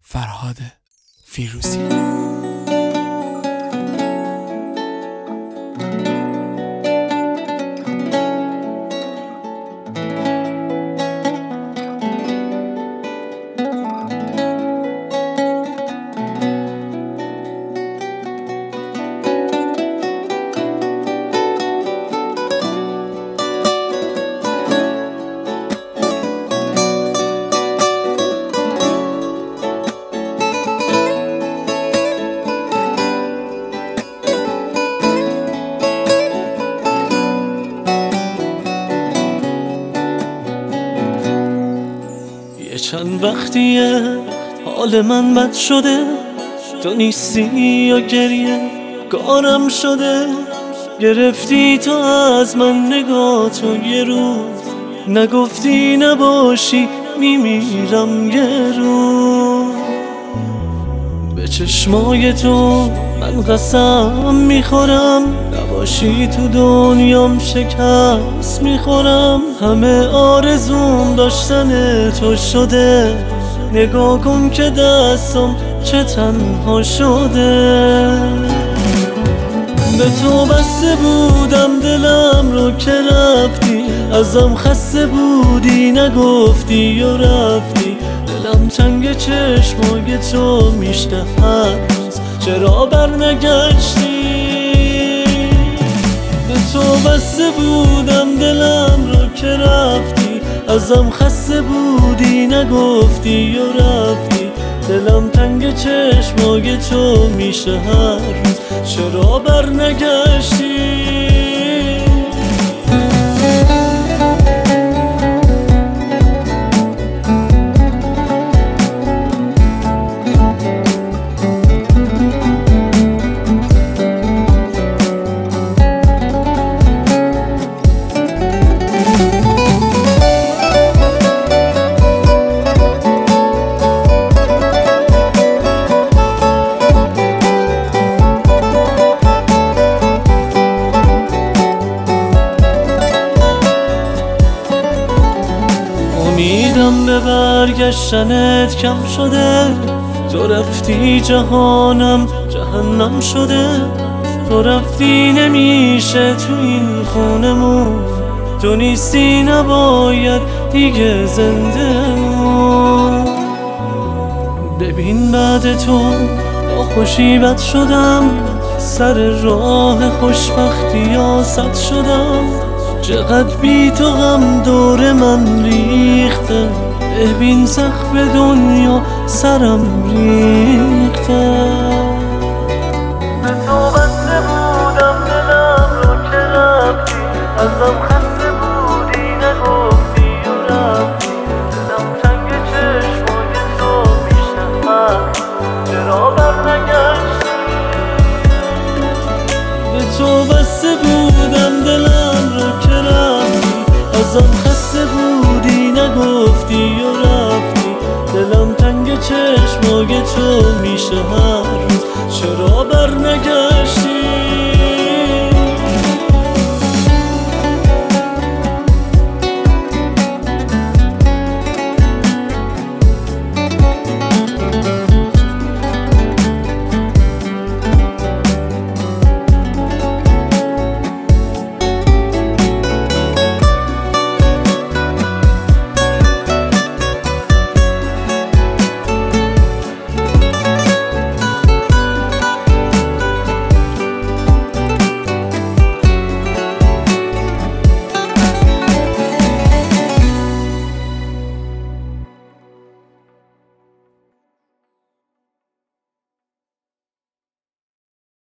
فرهاد فیروزی. چند وقتیه حال من بد شده، تو نیستی یا گریه کارم شده. گرفتی تو از من نگاه تو یه روز، نگفتی نباشی میمیرم یه روز. به چشمای تو من قسم میخورم، نباشی تو دنیام شکست میخورم. همه آرزوم داشتن تو شده، نگاه کن که دستم چه تنها شده. به تو بسته بودم دلم رو که رفتی، ازم خسته بودی نگفتی یا رفتی. دلم تنگ چشمای تو میشته هست، چرا برنگشتی؟ به تو بسته بودم دلم رو که رفتی، ازم خسته بودی نگفتی یا رفتی. دلم تنگ چشمای تو میشه هر روز، چرا برنگشتی؟ امیدم به برگشتنت کم شده، تو رفتی جهانم جهنم شده. تو رفتی نمیشه تو این خونمون، تو نیستی نباید دیگه زنده مون. ببین بعد تو با خوشی بد شدم، سر راه خوشبختی آسد شدم. چقدر بی تو غم دور من ریخته، ببین سقف دنیا سرم ریخته. به تو بسته بودم دلم رو که رفتی، ازم خسته بودی نگفتی یا رفتی. دلم تنگ چشمای تو میشه هست، چرا برنگشتی؟ به تو بسته بودم دلم رو که رفتی، ازم خسته بودی نگفتی یا رفتی. دلم تنگ چشمای تو میشه هر روز، چرا برنگشتی؟